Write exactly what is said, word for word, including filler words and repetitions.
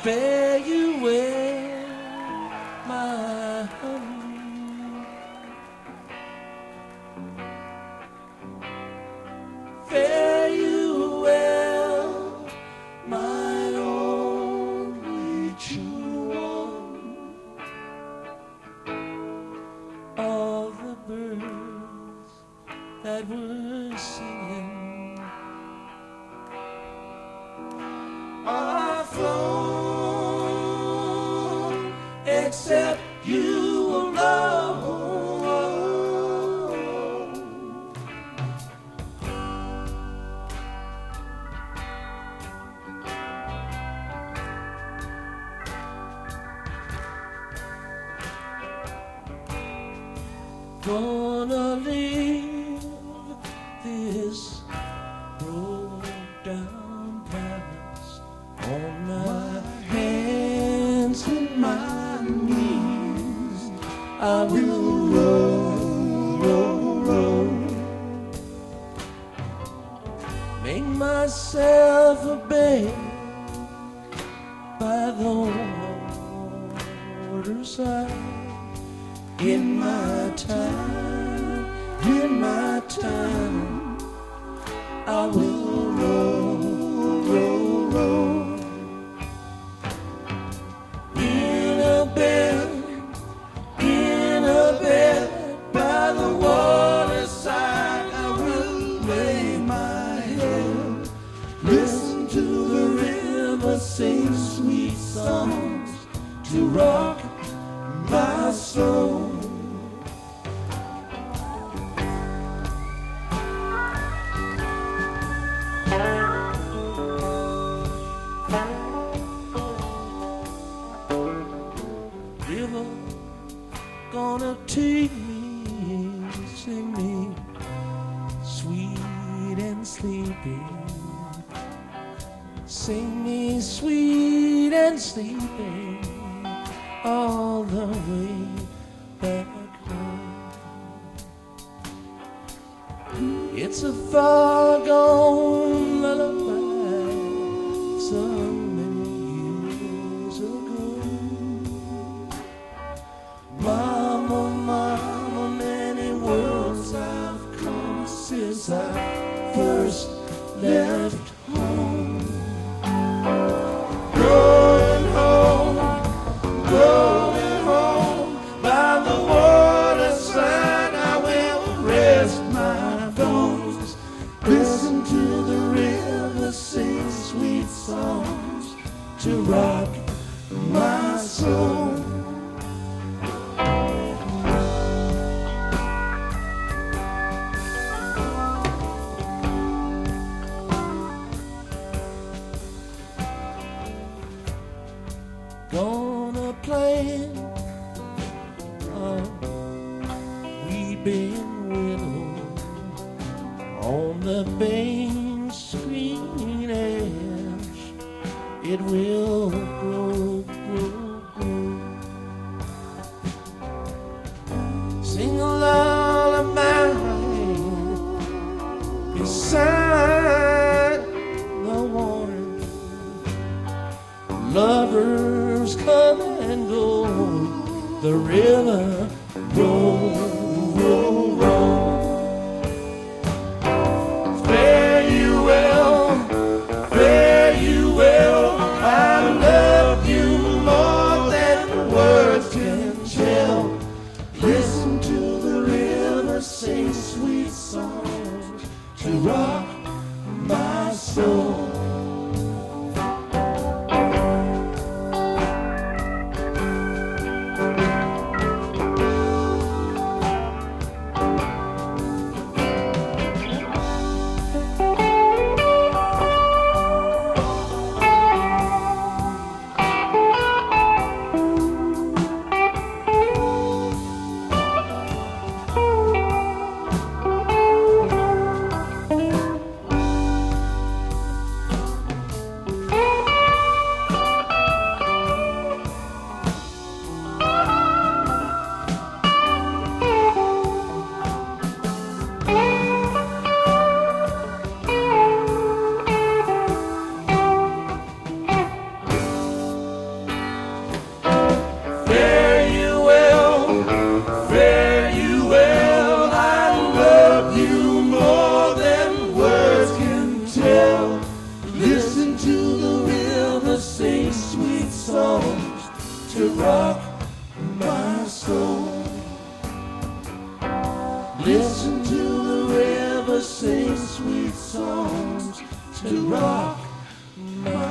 fare you well, my honey. Fare you well, my only true one. All the birds that were singing are flown, except you alone. Gonna leave this broke down palace on my hands and my knees. I will roll, roll, roll, make myself a bed by the waterside. In my time, in my time, I will roll, roll, roll in a bed, in a bed by the waterside. I will lay my head, listen to the river sing sweet songs to rock my soul. River gonna take me, sing me sweet and sleepy, sing me sweet and sleepy all the way back home. It's a far gone lullaby so many years ago. Mama, mama, many worlds I've come since I first left home. Going home, going home by the waterside. I will rest my bones, listen to the river sing sweet songs to rock my soul. Gonna plant a weeping willow on the banks green ash. It will grow, grow, grow. Sing a lullaby beside the water. Lovers come and go, the river roll, roll, roll. Fare you well, fare you well. I love you more than words can tell. Listen to the river sing sweet songs to rock my soul. sing sweet songs to rock my